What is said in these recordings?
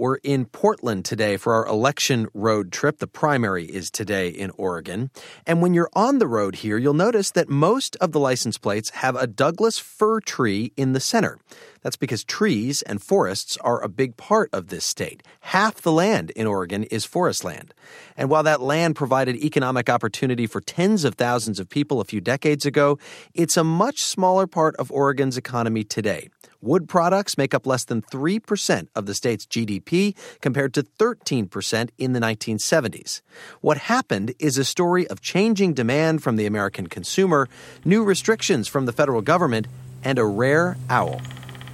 We're in Portland today for our election road trip. The primary is today in Oregon. And when you're on the road here, you'll notice that most of the license plates have a Douglas fir tree in the center. That's because trees and forests are a big part of this state. Half the land in Oregon is forest land. And while that land provided economic opportunity for tens of thousands of people a few decades ago, it's a much smaller part of Oregon's economy today. Wood products make up less than 3% of the state's GDP, compared to 13% in the 1970s. What happened is a story of changing demand from the American consumer, new restrictions from the federal government, and a rare owl.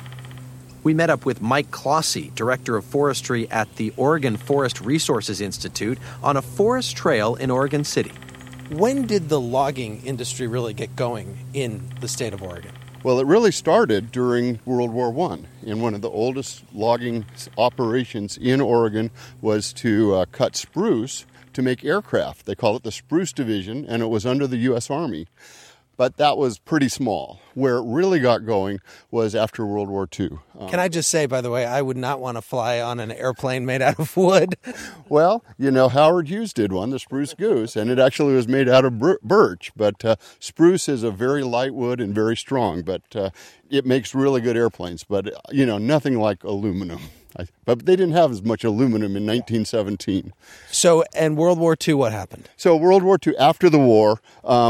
We met up with Mike Clossy, Director of Forestry at the Oregon Forest Resources Institute, on a forest trail in Oregon City. When did the logging industry really get going in the state of Oregon? Well, it really started during World War I, and one of the oldest logging operations in Oregon was to cut spruce to make aircraft. They call it the Spruce Division, and it was under the U.S. Army. But that was pretty small. Where it really got going was after World War II. Can I just say, by the way, I would not want to fly on an airplane made out of wood. Well, you know, Howard Hughes did one, the Spruce Goose, and it actually was made out of birch. But spruce is a very light wood and very strong, but it makes really good airplanes. But, you know, nothing like aluminum. But they didn't have as much aluminum in 1917. So, and World War II, what happened? So World War II, after the war,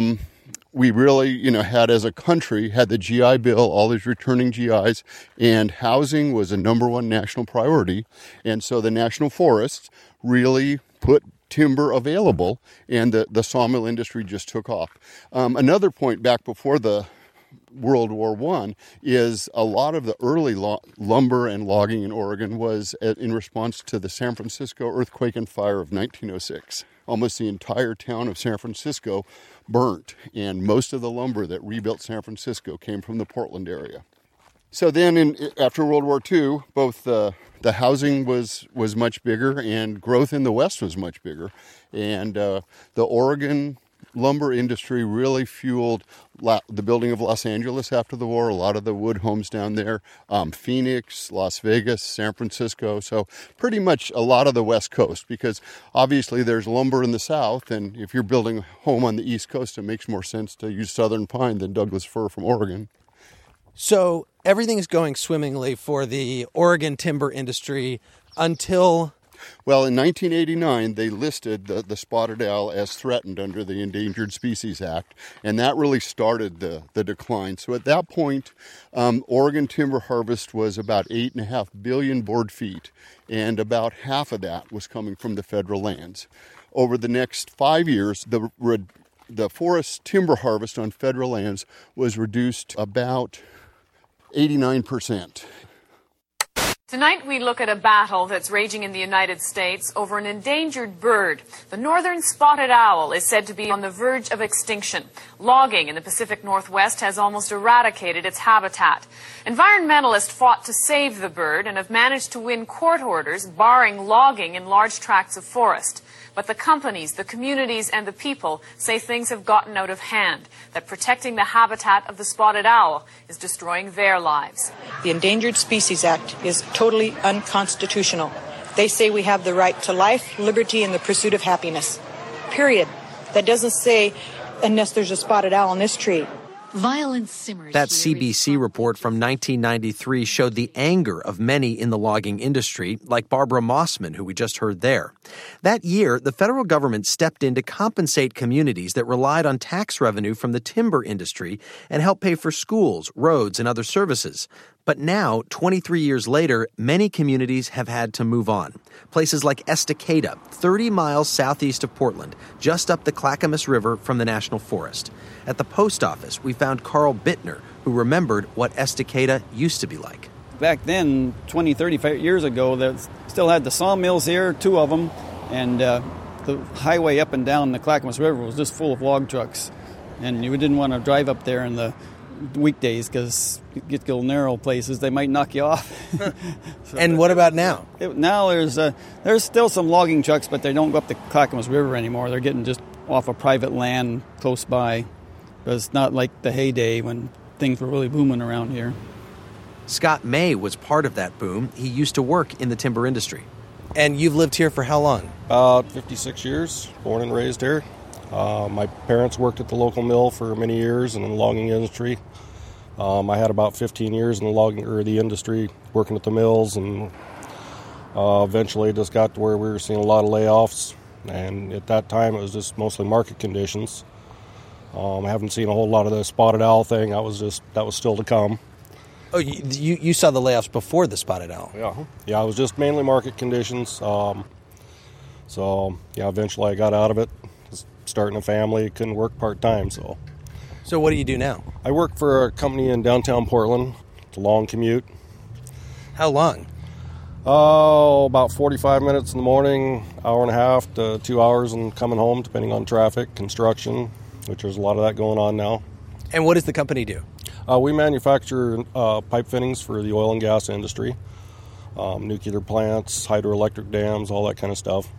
we really, had as a country, had the GI Bill, all these returning GIs, and housing was a number one national priority. And so the national forests really put timber available, and the sawmill industry just took off. Another point back before the World War I is a lot of the early lumber and logging in Oregon was in response to the San Francisco earthquake and fire of 1906. Almost the entire town of San Francisco burnt, and most of the lumber that rebuilt San Francisco came from the Portland area. So then after World War II, both the housing was much bigger and growth in the West was much bigger. And the Oregon lumber industry really fueled the building of Los Angeles after the war, a lot of the wood homes down there, Phoenix, Las Vegas, San Francisco, so pretty much a lot of the West Coast, because obviously there's lumber in the South, and if you're building a home on the East Coast, it makes more sense to use southern pine than Douglas fir from Oregon. So everything's going swimmingly for the Oregon timber industry until... Well, in 1989, they listed the spotted owl as threatened under the Endangered Species Act, and that really started the decline. So at that point, Oregon timber harvest was about 8.5 billion board feet, and about half of that was coming from the federal lands. Over the next 5 years, the forest timber harvest on federal lands was reduced about 89%. Tonight we look at a battle that's raging in the United States over an endangered bird. The northern spotted owl is said to be on the verge of extinction. Logging in the Pacific Northwest has almost eradicated its habitat. Environmentalists fought to save the bird and have managed to win court orders barring logging in large tracts of forest. But the companies, the communities, and the people say things have gotten out of hand, that protecting the habitat of the spotted owl is destroying their lives. The Endangered Species Act is totally unconstitutional. They say we have the right to life, liberty, and the pursuit of happiness. Period. That doesn't say unless there's a spotted owl on this tree. Violence simmers. That CBC report from 1993 showed the anger of many in the logging industry, like Barbara Mossman, who we just heard there. That year, the federal government stepped in to compensate communities that relied on tax revenue from the timber industry and help pay for schools, roads, and other services. But now, 23 years later, many communities have had to move on. Places like Estacada, 30 miles southeast of Portland, just up the Clackamas River from the National Forest. At the post office, we found Carl Bittner, who remembered what Estacada used to be like. Back then, 20, 35 years ago, they still had the sawmills here, 2 of them, and the highway up and down the Clackamas River was just full of log trucks. And you didn't want to drive up there in the weekdays because you get to go narrow places, they might knock you off. And what about now? Now there's still some logging trucks, but they don't go up the Clackamas River anymore. They're getting just off of private land close by. But it's not like the heyday when things were really booming around here. Scott May was part of that boom. He used to work in the timber industry. And you've lived here for how long? About 56 years, born and raised here. My parents worked at the local mill for many years in the logging industry. I had about 15 years in the industry, working at the mills, and eventually just got to where we were seeing a lot of layoffs. And at that time, it was just mostly market conditions. I haven't seen a whole lot of the spotted owl thing. That was still to come. Oh, you saw the layoffs before the spotted owl? Yeah, it was just mainly market conditions. Eventually I got out of it. Just starting a family, couldn't work part-time, so. So what do you do now? I work for a company in downtown Portland. It's a long commute. How long? About 45 minutes in the morning, hour and a half to 2 hours and coming home, depending on traffic, construction, which there's a lot of that going on now. And what does the company do? We manufacture pipe fittings for the oil and gas industry, nuclear plants, hydroelectric dams, all that kind of stuff.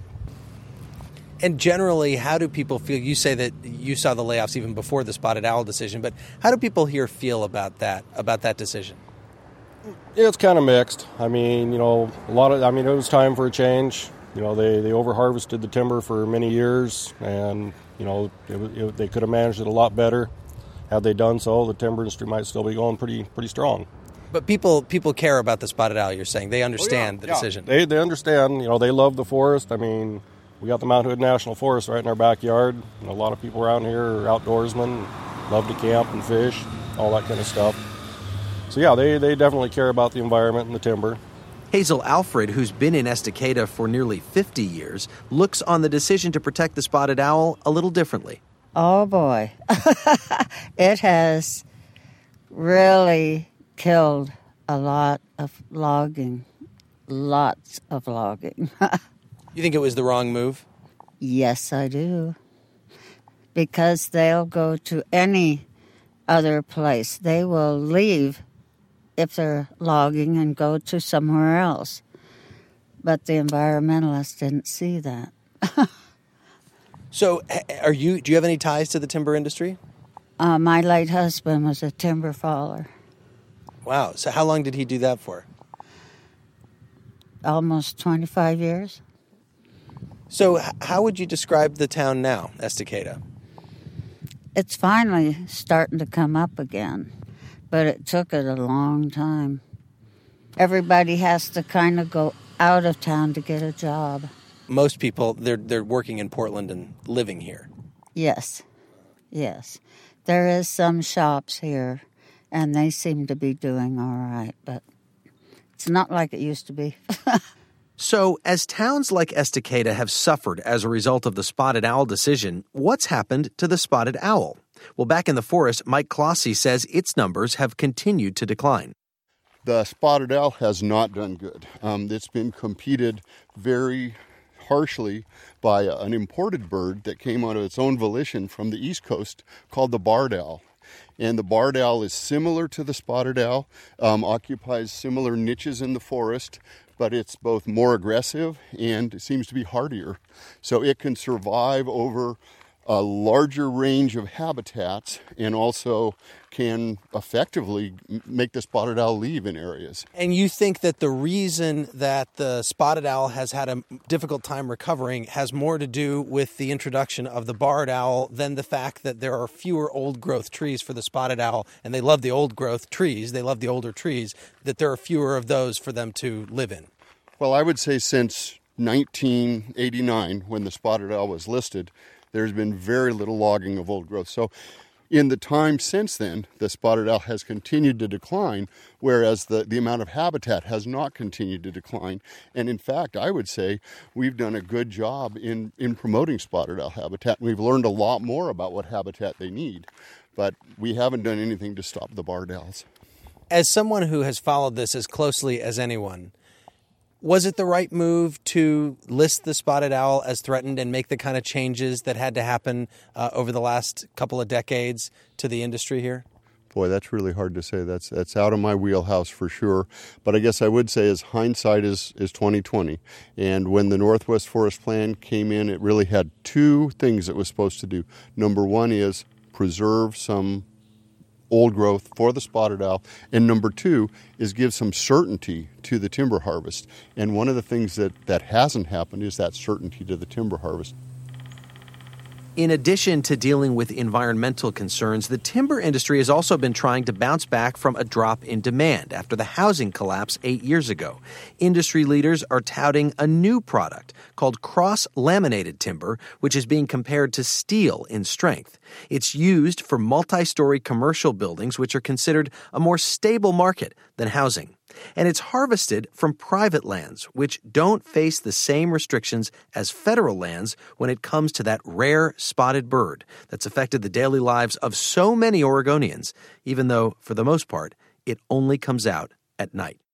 And generally, how do people feel? You say that you saw the layoffs even before the spotted owl decision, but how do people here feel about that decision? It's kind of mixed. I mean, it was time for a change. They over-harvested the timber for many years, and, they could have managed it a lot better. Had they done so, the timber industry might still be going pretty strong. But people care about the spotted owl, you're saying. They understand the decision. They understand. They love the forest. I mean, we got the Mount Hood National Forest right in our backyard. A lot of people around here are outdoorsmen, love to camp and fish, all that kind of stuff. So, yeah, they definitely care about the environment and the timber. Hazel Alfred, who's been in Estacada for nearly 50 years, looks on the decision to protect the spotted owl a little differently. Oh, boy. It has really killed a lot of logging. Lots of logging. You think it was the wrong move? Yes, I do. Because they'll go to any other place. They will leave if they're logging and go to somewhere else. But the environmentalists didn't see that. So, do you have any ties to the timber industry? My late husband was a timber faller. Wow. So how long did he do that for? Almost 25 years. So how would you describe the town now, Estacada? It's finally starting to come up again, but it took it a long time. Everybody has to kind of go out of town to get a job. Most people, they're working in Portland and living here. Yes. There is some shops here, and they seem to be doing all right, but it's not like it used to be. So, as towns like Estacada have suffered as a result of the spotted owl decision, what's happened to the spotted owl? Well, back in the forest, Mike Clossy says its numbers have continued to decline. The spotted owl has not done good. It's been competed very harshly by an imported bird that came out of its own volition from the East Coast called the barred owl. And the barred owl is similar to the spotted owl, occupies similar niches in the forest, but it's both more aggressive and seems to be hardier. So it can survive over a larger range of habitats and also can effectively make the spotted owl leave in areas. And you think that the reason that the spotted owl has had a difficult time recovering has more to do with the introduction of the barred owl than the fact that there are fewer old-growth trees for the spotted owl, and they love the old-growth trees, they love the older trees, that there are fewer of those for them to live in? Well, I would say since 1989, when the spotted owl was listed, there's been very little logging of old growth. So in the time since then, the spotted owl has continued to decline, whereas the amount of habitat has not continued to decline. And in fact, I would say we've done a good job in promoting spotted owl habitat. We've learned a lot more about what habitat they need, but we haven't done anything to stop the barred owls. As someone who has followed this as closely as anyone, was it the right move to list the spotted owl as threatened and make the kind of changes that had to happen over the last couple of decades to the industry here? Boy, that's really hard to say. That's out of my wheelhouse for sure. But I guess I would say is hindsight is 20/20. And when the Northwest Forest Plan came in, it really had two things it was supposed to do. Number one is preserve some old growth for the spotted owl. And number two is give some certainty to the timber harvest. And one of the things that hasn't happened is that certainty to the timber harvest. In addition to dealing with environmental concerns, the timber industry has also been trying to bounce back from a drop in demand after the housing collapse 8 years ago. Industry leaders are touting a new product called cross-laminated timber, which is being compared to steel in strength. It's used for multi-story commercial buildings, which are considered a more stable market than housing. And it's harvested from private lands, which don't face the same restrictions as federal lands when it comes to that rare spotted bird that's affected the daily lives of so many Oregonians, even though, for the most part, it only comes out at night.